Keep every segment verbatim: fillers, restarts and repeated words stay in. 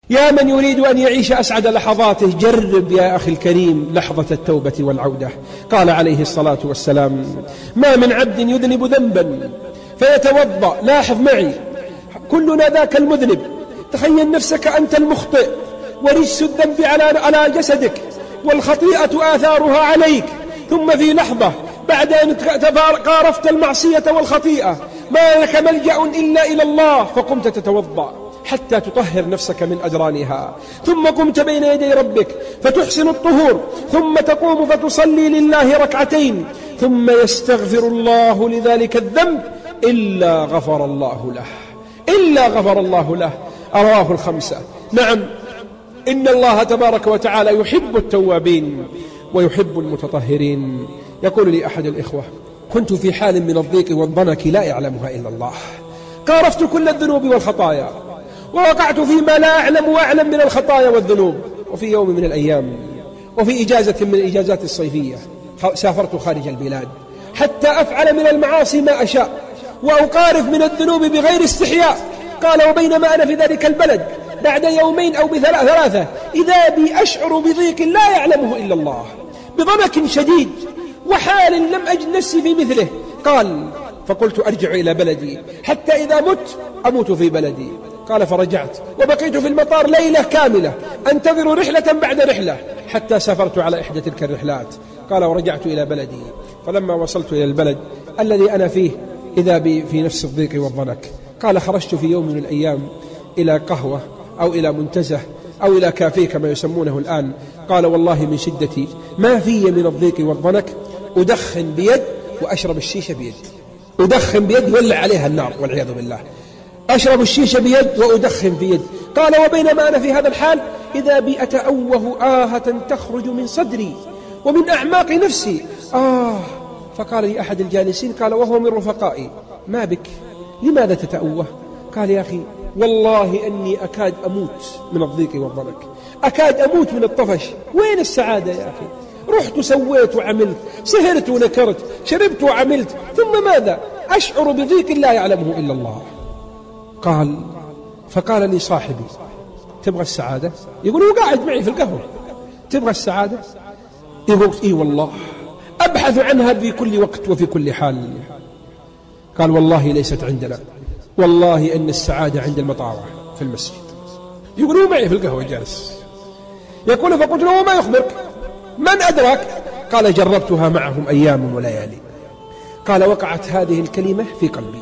يا من يريد أن يعيش أسعد لحظاته، جرب يا أخي الكريم لحظة التوبة والعودة. قال عليه الصلاة والسلام: ما من عبد يذنب ذنبا فيتوضأ، لاحظ معي، كلنا ذاك المذنب، تخيل نفسك أنت المخطئ ورجس الذنب على على جسدك والخطيئة آثارها عليك، ثم في لحظة بعد أن قارفت المعصية والخطيئة ما لك ملجأ إلا إلى الله، فقمت تتوضأ حتى تطهر نفسك من أجرانها، ثم قمت بين يدي ربك فتحسن الطهور، ثم تقوم فتصلي لله ركعتين، ثم يستغفر الله لذلك الذنب إلا غفر الله له، إلا غفر الله له. رواه الخمسة. نعم، إن الله تبارك وتعالى يحب التوابين ويحب المتطهرين. يقول لي أحد الإخوة: كنت في حال من الضيق والضنك لا يعلمها إلا الله، قارفت كل الذنوب والخطايا، ووقعت فيما لا أعلم وأعلم من الخطايا والذنوب. وفي يوم من الأيام وفي إجازة من الإجازات الصيفية سافرت خارج البلاد حتى أفعل من المعاصي ما أشاء وأقارف من الذنوب بغير استحياء. قال: وبينما أنا في ذلك البلد بعد يومين أو بثلاثة إذا بي أشعر بضيق لا يعلمه إلا الله، بضنك شديد وحال لم أجد نفسي في مثله. قال: فقلت أرجع إلى بلدي حتى إذا مت أموت في بلدي. قال: فرجعت وبقيت في المطار ليلة كاملة أنتظر رحلة بعد رحلة حتى سافرت على إحدى تلك الرحلات. قال: ورجعت إلى بلدي، فلما وصلت إلى البلد الذي أنا فيه إذا بي في نفس الضيق والضنك. قال: خرجت في يوم من الأيام إلى قهوة أو إلى منتزه أو إلى كافيه كما يسمونه الآن. قال: والله من شدتي ما في من الضيق والضنك أدخن بيد وأشرب الشيشة بيد، أدخن بيد يولع عليها النار والعياذ بالله، أشرب الشيشة بيد وأدخن بيد. قال: وبينما أنا في هذا الحال إذا بي أتأوه آهة تخرج من صدري ومن أعماق نفسي. آه فقال لي أحد الجالسين، قال وهو من رفقائي: ما بك؟ لماذا تتأوه؟ قال: يا أخي والله أني أكاد أموت من الضيق والضنك، أكاد أموت من الطفش. وين السعادة يا أخي؟ رحت سويت وعملت، سهرت ونكرت، شربت وعملت، ثم ماذا؟ أشعر بضيق لا يعلمه إلا الله. قال: فقال لي صاحبي: تبغى السعادة؟ يقول هو قاعد معي في القهوة: تبغى السعادة؟ يقول: إيه والله أبحث عنها في كل وقت وفي كل حال. قال: والله ليست عندنا، والله أن السعادة عند المطاوع في المسجد. يقول هو معي في القهوة جالس. يقول: فقلت له: وما يخبرك؟ من أدرك؟ قال: جربتها معهم أيام وليالي. قال: وقعت هذه الكلمة في قلبي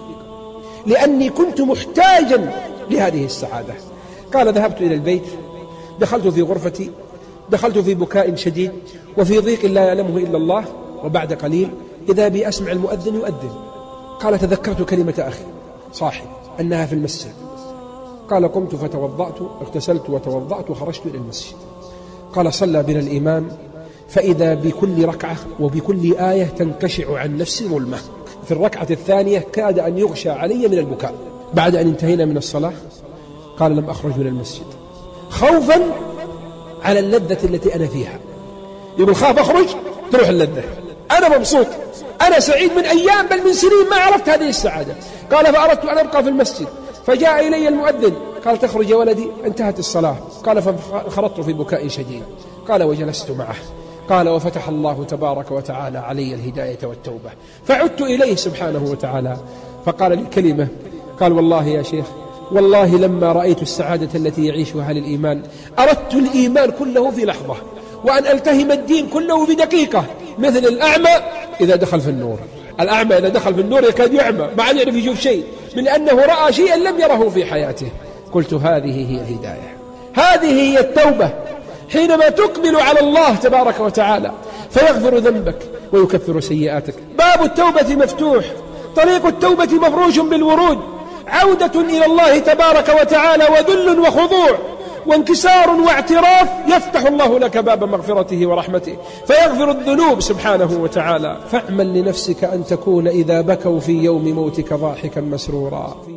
لأني كنت محتاجا لهذه السعادة. قال: ذهبت إلى البيت، دخلت في غرفتي، دخلت في بكاء شديد وفي ضيق لا يعلمه إلا الله، وبعد قليل إذا بي أسمع المؤذن يؤذن. قال: تذكرت كلمة أخي صاحب أنها في المسجد. قال: قمت فتوضأت، اغتسلت وتوضأت وخرجت إلى المسجد. قال: صلى بنا الإمام فإذا بكل ركعة وبكل آية تنكشع عن نفسي ظلمة. في الركعة الثانية كاد أن يغشى علي من البكاء. بعد أن انتهينا من الصلاة قال: لم أخرج من المسجد خوفا على اللذة التي أنا فيها. يقول: خاف أخرج تروح اللذة، أنا مبسوط، أنا سعيد من أيام بل من سنين ما عرفت هذه السعادة. قال: فأردت أن أبقى في المسجد فجاء إلي المؤذن قال: تخرج يا ولدي، انتهت الصلاة. قال: فخرجت في بكاء شديد. قال: وجلست معه. قال: وفتح الله تبارك وتعالى علي الهداية والتوبة، فعدت إليه سبحانه وتعالى فقال لي كلمة، قال: والله يا شيخ، والله لما رأيت السعادة التي يعيشها أهل الإيمان أردت الإيمان كله في لحظة، وأن ألتهم الدين كله في دقيقة، مثل الأعمى إذا دخل في النور. الأعمى إذا دخل في النور يكاد يعمى، ما عاد يعرف يشوف شيء من أنه رأى شيئا لم يره في حياته. قلت: هذه هي الهداية، هذه هي التوبة، حينما تقبل على الله تبارك وتعالى فيغفر ذنبك ويكفر سيئاتك. باب التوبة مفتوح، طريق التوبة مفروش بالورود، عودة إلى الله تبارك وتعالى وذل وخضوع وانكسار واعتراف، يفتح الله لك باب مغفرته ورحمته فيغفر الذنوب سبحانه وتعالى. فاعمل لنفسك أن تكون إذا بكوا في يوم موتك ضاحكا مسرورا.